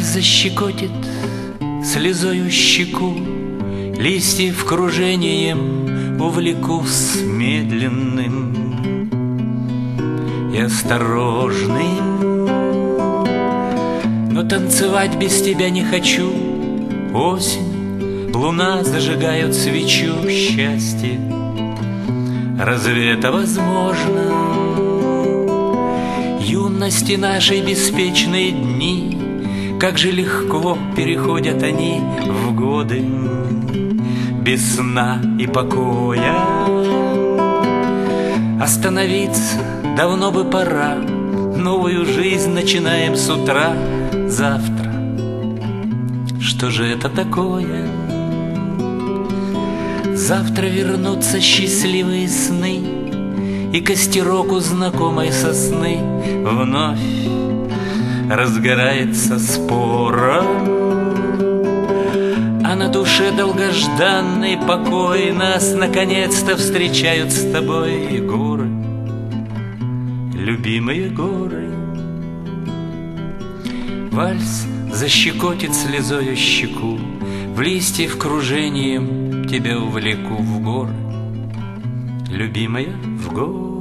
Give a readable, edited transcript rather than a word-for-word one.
защекотит слезою щеку, листьев кружением увлекусь медленным и осторожным. Но танцевать без тебя не хочу. Осень, луна зажигают свечу счастья. Разве это возможно? Юности нашей беспечные дни, как же легко переходят они в годы без сна и покоя. Остановиться давно бы пора, новую жизнь начинаем с утра. Завтра, что же это такое? Завтра вернутся счастливые сны, и костерок у знакомой сосны вновь разгорается спора. А на душе долгожданный покой нас наконец-то встречают с тобой горы, любимые горы. Вальс защекотит слезою щеку, в листьев кружением тебя увлеку в горы, любимая, в горы.